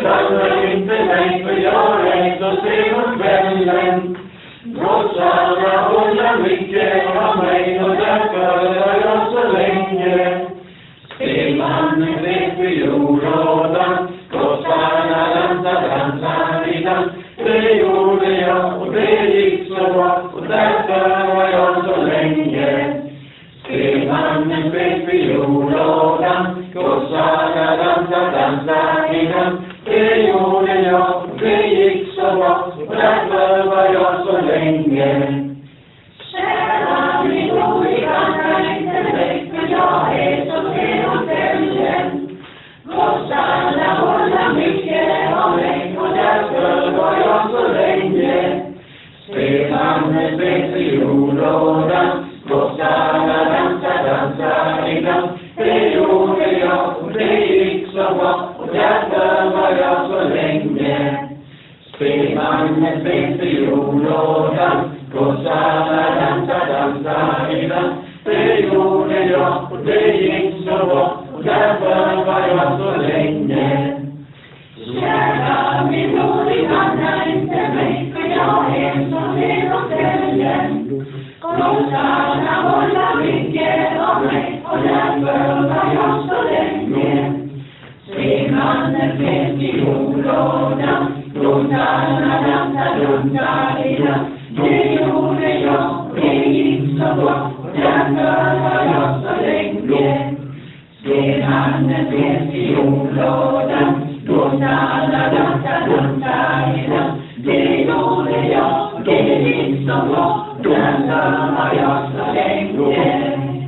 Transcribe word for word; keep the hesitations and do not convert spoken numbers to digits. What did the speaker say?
stannar inte mig, för jag är så sen på kvällen. Gossarna håller mycket av mig och därför är jag så länge. Spelmannen vet fiollådan, gossarna dansar, dansar i dans. Det gjorde jag och det gick så bra och därför var jag så länge. Spelmannen vet fiollådan, gossarna dansar, dansar i dans. Det gjorde jag och det gick så bra och därför var jag så länge. Kära min bror, vi vandrar inte väck, för jag är så sen och kvällen. Gossarna håller mycket av mig och därför var jag så länge. Spelmannen vet fiollådan, gossarna dansar, dansar i dans. Det gjorde jag och det gick så bra och därför var jag så länge. Spelmannen vet fiollådan, gossarna dansar, dansar i dans. Det gjorde jag och det gick så bra och därför var jag så länge. Kära min bror, vi vandrar inte väck, för jag är så sen och kvällen. Gossarna håller mycket av mig och därför var jag så länge. Spelmannen vet fiollådan, gossarna dansar, dansar i dans. Det gjorde jag och det gick så bra och därför var jag så länge. Spelmannen vet fiollådan, gossarna dansar, dansar i dans. Det gjorde jag och det gick så bra och därför var jag så länge.